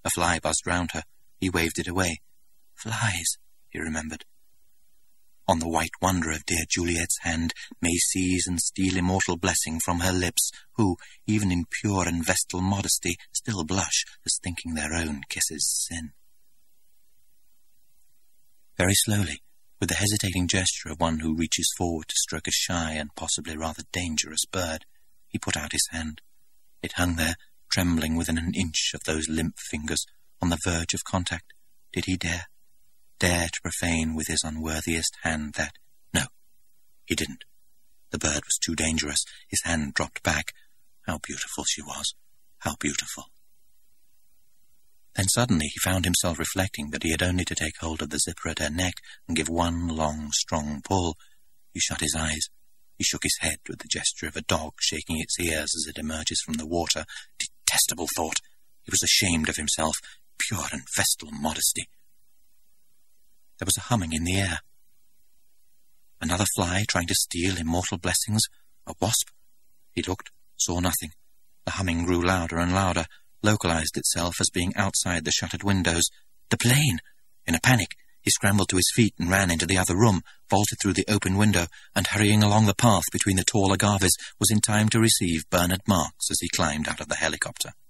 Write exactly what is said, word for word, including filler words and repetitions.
A fly buzzed round her. He waved it away. Flies, he remembered. On the white wonder of dear Juliet's hand may seize and steal immortal blessing from her lips, who, even in pure and vestal modesty, still blush as thinking their own kisses sin. Very slowly, with the hesitating gesture of one who reaches forward to stroke a shy and possibly rather dangerous bird, he put out his hand. It hung there, trembling within an inch of those limp fingers, on the verge of contact. Did he dare? Dare to profane with his unworthiest hand that? No, he didn't. The bird was too dangerous. His hand dropped back. How beautiful she was. How beautiful. Then suddenly he found himself reflecting that he had only to take hold of the zipper at her neck and give one long, strong pull. He shut his eyes. He shook his head with the gesture of a dog shaking its ears as it emerges from the water. Detestable thought! He was ashamed of himself. Pure and vestal modesty. There was a humming in the air. Another fly trying to steal immortal blessings? A wasp? He looked, saw nothing. The humming grew louder and louder, localized itself as being outside the shuttered windows. The plane! In a panic, he scrambled to his feet and ran into the other room, vaulted through the open window, and hurrying along the path between the tall agaves, was in time to receive Bernard Marks as he climbed out of the helicopter.